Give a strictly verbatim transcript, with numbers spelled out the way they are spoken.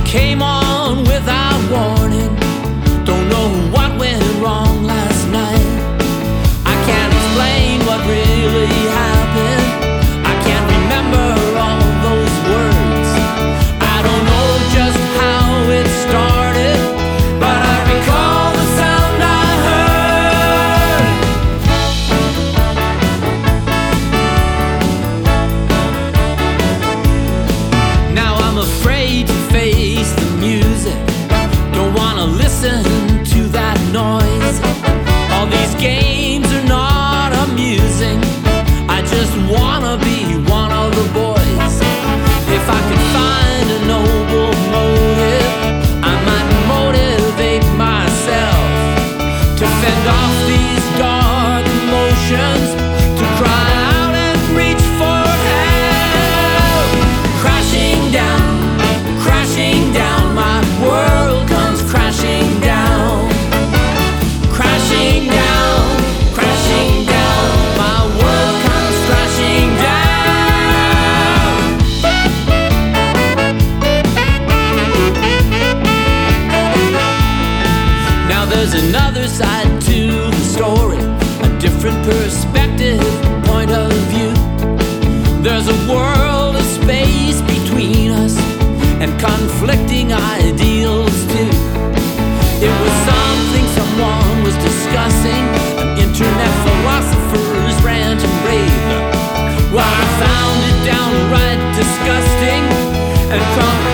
came on without warning. Don't know what went wrong last night. I can't explain what really happened. I can't remember all those words. I don't know just how it started, but I recall the sound I heard. Now I'm afraid to face the music. Don't wanna listen to that noise. All these games are not amusing. I just wanna be one of the boys. If I could find a noble motive, I might motivate myself to fend off these dark emotions, to cry out and reach for help. Crashing down, crashing down, my world comes crashing down. Crashing down, crashing down, my world comes crashing down. Now there's another side to the story, a different perspective, point of view. There's a world of space between us and conflicting ideals too. It was something someone was discussing, an internet philosopher's rant and rave. Well, I found it downright disgusting and